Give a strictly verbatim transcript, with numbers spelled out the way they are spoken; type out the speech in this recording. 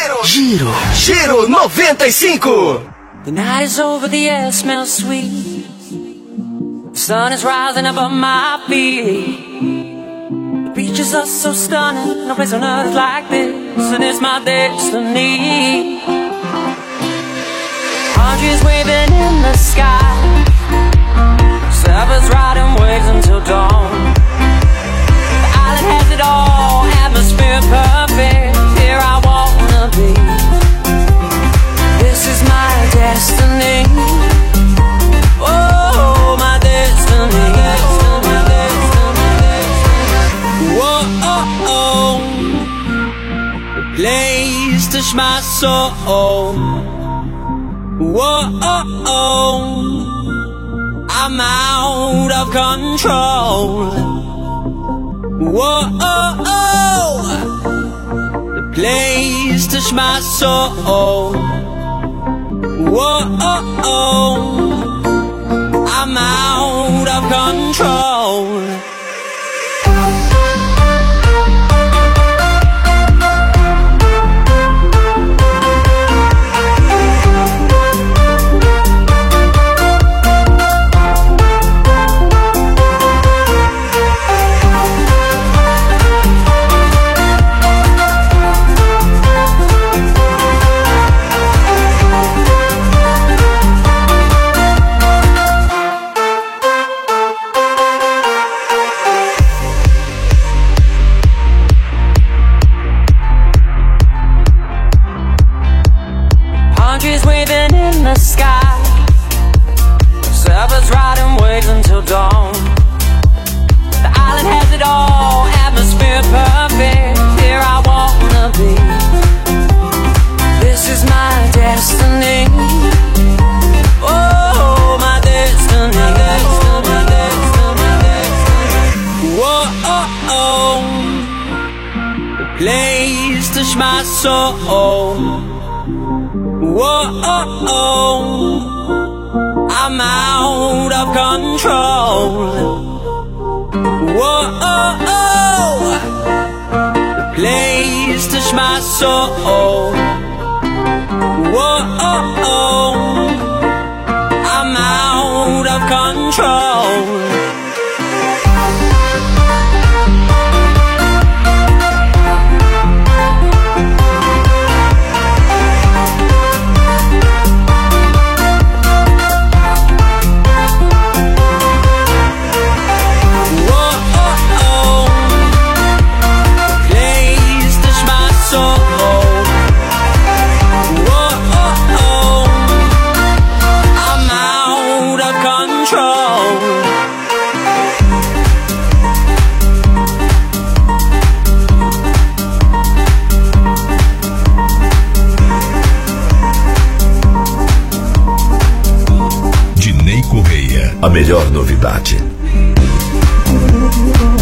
Giro, Giro, Giro noventa e cinco. The night is over, the air smells sweet. The sun is rising above my feet. The beaches are so stunning, no place on earth like this, and it's my destiny. Hundreds waving in the sky, surfers riding waves until dawn. The island has it all, atmosphere perfect. Here I wanna be. This is my destiny. Oh, my destiny. Whoa, oh, oh. The place to touch my soul. Whoa, oh, oh. I'm out of control. Whoa, oh, oh. The place to touch my soul. Whoa, oh, oh. I'm out of control. Until dawn. The island has it all, atmosphere perfect. Here I wanna be. This is my destiny. Oh, my destiny. Whoa, oh, oh. The place to touch my soul. Whoa, oh, oh. I'm out of control. Whoa, oh, oh. The place to touch my soul. Whoa, oh, oh. I'm out of control. A melhor novidade.